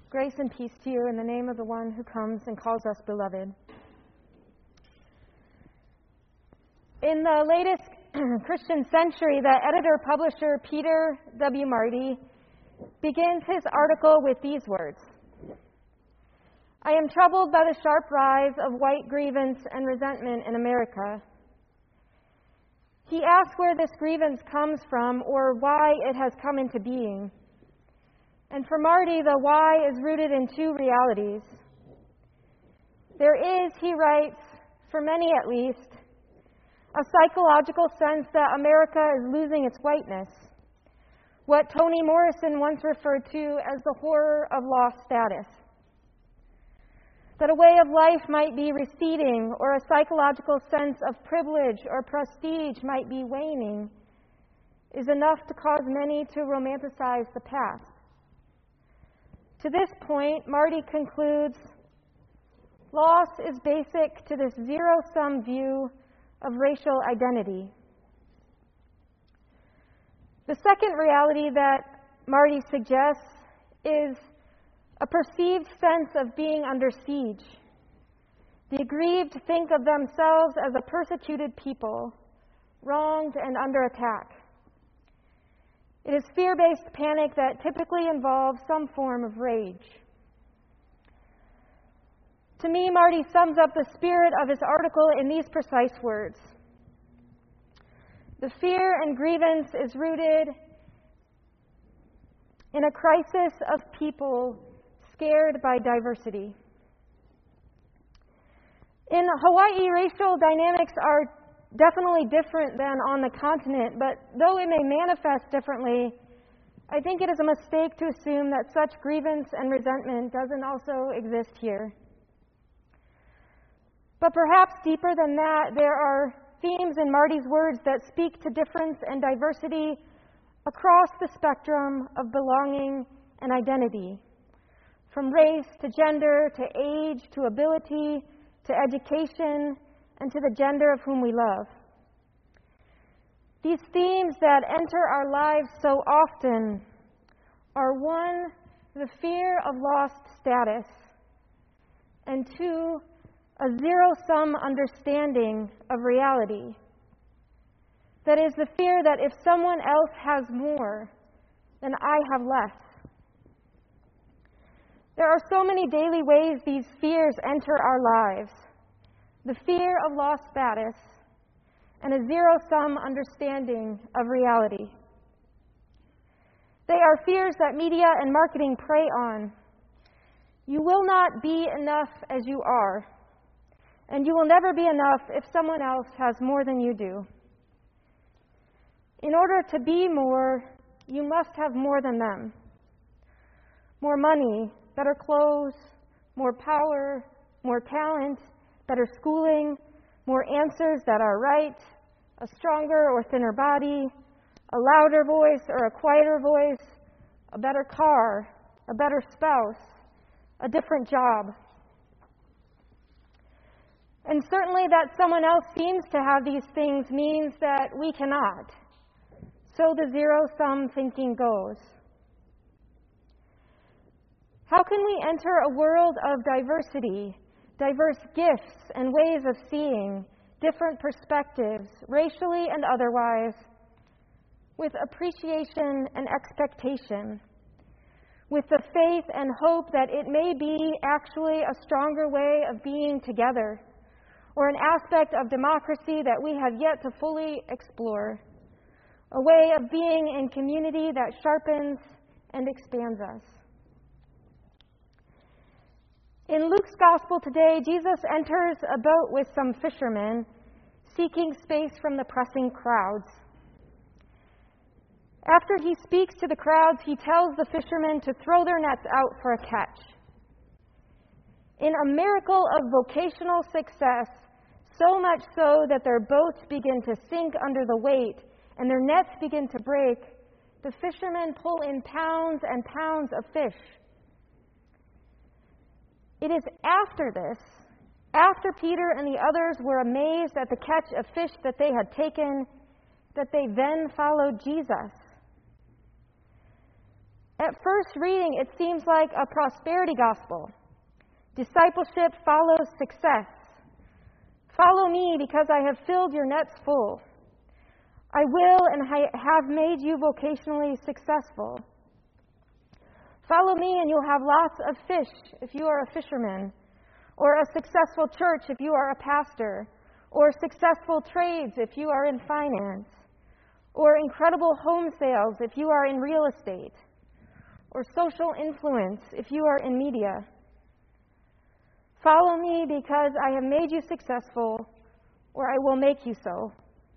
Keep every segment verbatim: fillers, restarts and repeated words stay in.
Grace and peace to you in the name of the one who comes and calls us beloved. In the latest Christian century, the editor-publisher Peter W. Marty begins his article with these words: I am troubled by the sharp rise of white grievance and resentment in America. He asks where this grievance comes from or why it has come into being. And for Marty, the why is rooted in two realities. There is, he writes, for many at least, a psychological sense that America is losing its whiteness, what Toni Morrison once referred to as the horror of lost status. That a way of life might be receding, or a psychological sense of privilege or prestige might be waning, is enough to cause many to romanticize the past. To this point, Marty concludes, loss is basic to this zero-sum view of racial identity. The second reality that Marty suggests is a perceived sense of being under siege. The aggrieved think of themselves as a persecuted people, wronged and under attack. It is fear-based panic that typically involves some form of rage. To me, Marty sums up the spirit of his article in these precise words. The fear and grievance is rooted in a crisis of people scared by diversity. In Hawaii, racial dynamics are definitely different than on the continent, but though it may manifest differently, I think it is a mistake to assume that such grievance and resentment doesn't also exist here. But perhaps deeper than that, there are themes in Marty's words that speak to difference and diversity across the spectrum of belonging and identity, from race to gender to age to ability to education and to the gender of whom we love. These themes that enter our lives so often are, one, the fear of lost status, and two, a zero-sum understanding of reality. That is, the fear that if someone else has more, then I have less. There are so many daily ways these fears enter our lives. The fear of lost status and a zero-sum understanding of reality. They are fears that media and marketing prey on. You will not be enough as you are, and you will never be enough if someone else has more than you do. In order to be more, you must have more than them. More money, better clothes, more power, more talent, better schooling, more answers that are right, a stronger or thinner body, a louder voice or a quieter voice, a better car, a better spouse, a different job. And certainly that someone else seems to have these things means that we cannot. So the zero-sum thinking goes. How can we enter a world of diversity, diverse gifts and ways of seeing, different perspectives, racially and otherwise, with appreciation and expectation, with the faith and hope that it may be actually a stronger way of being together, or an aspect of democracy that we have yet to fully explore, a way of being in community that sharpens and expands us. In Luke's Gospel today, Jesus enters a boat with some fishermen, seeking space from the pressing crowds. After he speaks to the crowds, he tells the fishermen to throw their nets out for a catch. In a miracle of vocational success, so much so that their boats begin to sink under the weight and their nets begin to break, the fishermen pull in pounds and pounds of fish. It is after this, after Peter and the others were amazed at the catch of fish that they had taken, that they then followed Jesus. At first reading, it seems like a prosperity gospel. Discipleship follows success. Follow me because I have filled your nets full. I will and I have made you vocationally successful. Follow me and you'll have lots of fish if you are a fisherman, or a successful church if you are a pastor, or successful trades if you are in finance, or incredible home sales if you are in real estate, or social influence if you are in media. Follow me because I have made you successful, or I will make you so.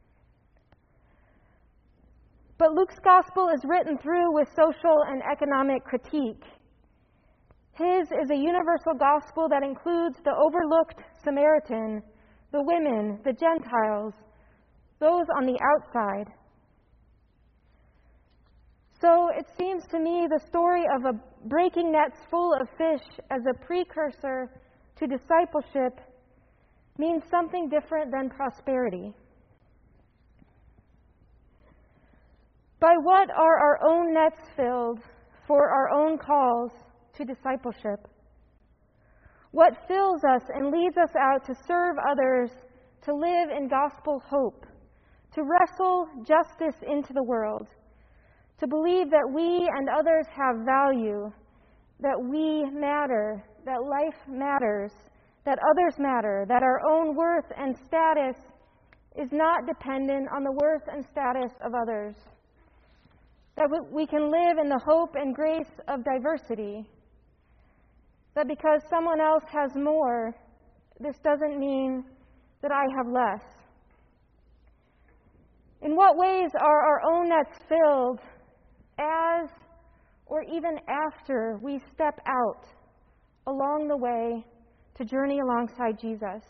But Luke's gospel is written through with social and economic critique. His is a universal gospel that includes the overlooked Samaritan, the women, the Gentiles, those on the outside. So it seems to me the story of a breaking nets full of fish as a precursor to discipleship means something different than prosperity. By what are our own nets filled for our own calls to discipleship? What fills us and leads us out to serve others, to live in gospel hope, to wrestle justice into the world, to believe that we and others have value, that we matter, that life matters, that others matter, that our own worth and status is not dependent on the worth and status of others, that we can live in the hope and grace of diversity, that because someone else has more, this doesn't mean that I have less. In what ways are our own nets filled as or even after we step out along the way to journey alongside Jesus?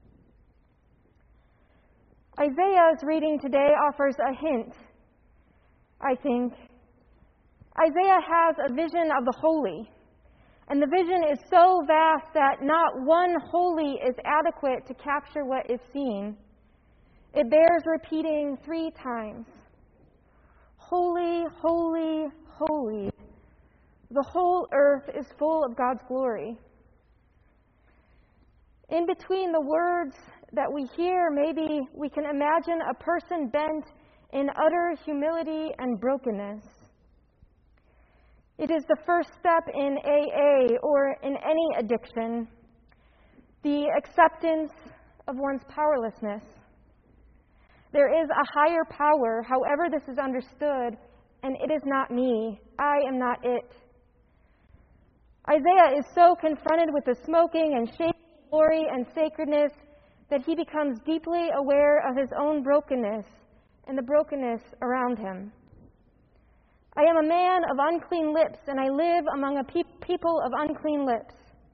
Isaiah's reading today offers a hint, I think. Isaiah has a vision of the holy, and the vision is so vast that not one holy is adequate to capture what is seen. It bears repeating three times. Holy, holy, holy. The whole earth is full of God's glory. In between the words that we hear, maybe we can imagine a person bent in utter humility and brokenness. It is the first step in A A or in any addiction, the acceptance of one's powerlessness. There is a higher power, however this is understood, and it is not me. I am not it. Isaiah is so confronted with the smoking and shaking glory and sacredness that he becomes deeply aware of his own brokenness and the brokenness around him. I am a man of unclean lips, and I live among a pe- people of unclean lips.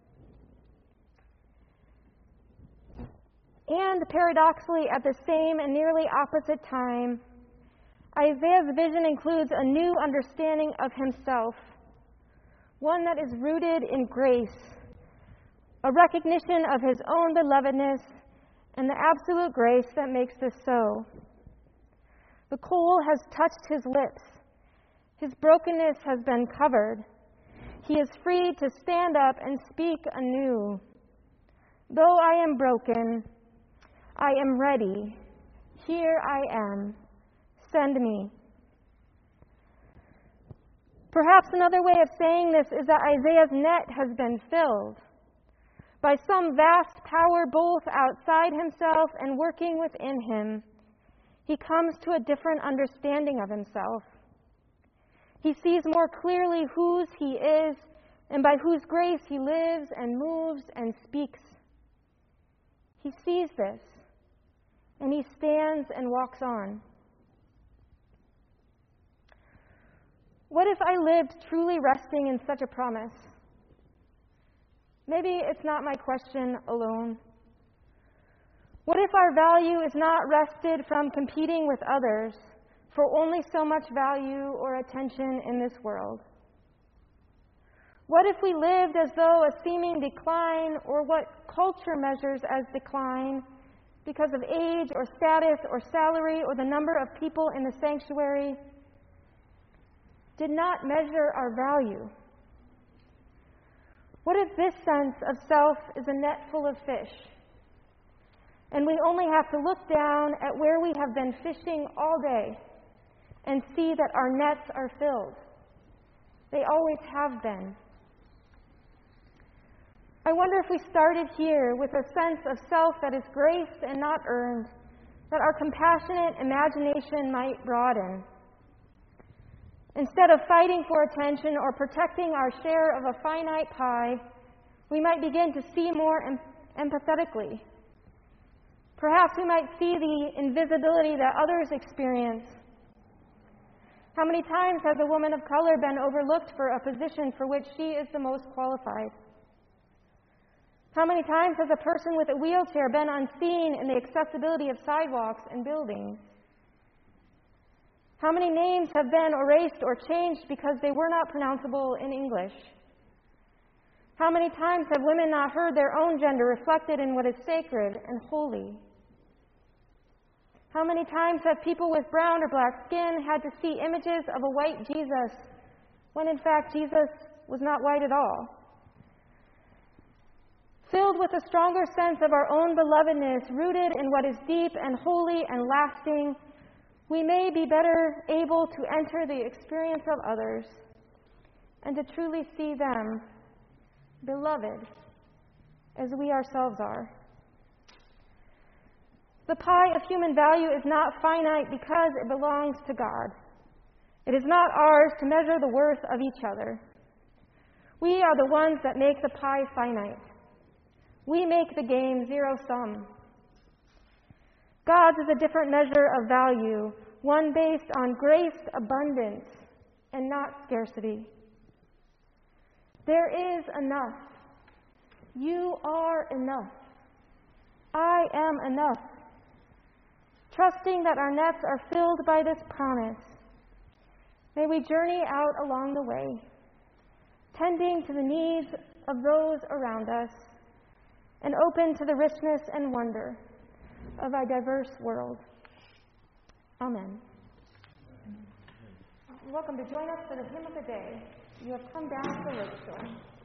And paradoxically, at the same and nearly opposite time, Isaiah's vision includes a new understanding of himself, one that is rooted in grace, a recognition of his own belovedness, and the absolute grace that makes this so. The coal has touched his lips. His brokenness has been covered. He is free to stand up and speak anew. Though I am broken, I am ready. Here I am. Send me. Perhaps another way of saying this is that Isaiah's net has been filled by some vast power both outside himself and working within him. He comes to a different understanding of himself. He sees more clearly whose he is and by whose grace he lives and moves and speaks. He sees this, and he stands and walks on. What if I lived truly resting in such a promise? Maybe it's not my question alone. What if our value is not wrested from competing with others for only so much value or attention in this world? What if we lived as though a seeming decline, or what culture measures as decline, because of age or status or salary or the number of people in the sanctuary, did not measure our value? What if this sense of self is a net full of fish, and we only have to look down at where we have been fishing all day and see that our nets are filled? They always have been. I wonder if we started here with a sense of self that is graced and not earned, that our compassionate imagination might broaden. Instead of fighting for attention or protecting our share of a finite pie, we might begin to see more em- empathetically. Perhaps we might see the invisibility that others experience. How many times has a woman of color been overlooked for a position for which she is the most qualified? How many times has a person with a wheelchair been unseen in the accessibility of sidewalks and buildings? How many names have been erased or changed because they were not pronounceable in English? How many times have women not heard their own gender reflected in what is sacred and holy? How many times have people with brown or black skin had to see images of a white Jesus when in fact Jesus was not white at all? Filled with a stronger sense of our own belovedness, rooted in what is deep and holy and lasting, we may be better able to enter the experience of others and to truly see them beloved as we ourselves are. The pie of human value is not finite because it belongs to God. It is not ours to measure the worth of each other. We are the ones that make the pie finite. We make the game zero-sum. God's is a different measure of value, one based on graced abundance and not scarcity. There is enough. You are enough. I am enough. Trusting that our nets are filled by this promise, may we journey out along the way, tending to the needs of those around us, and open to the richness and wonder of our diverse world. Amen. You're welcome to join us for the hymn of the day. You have come down to the Lake Shore.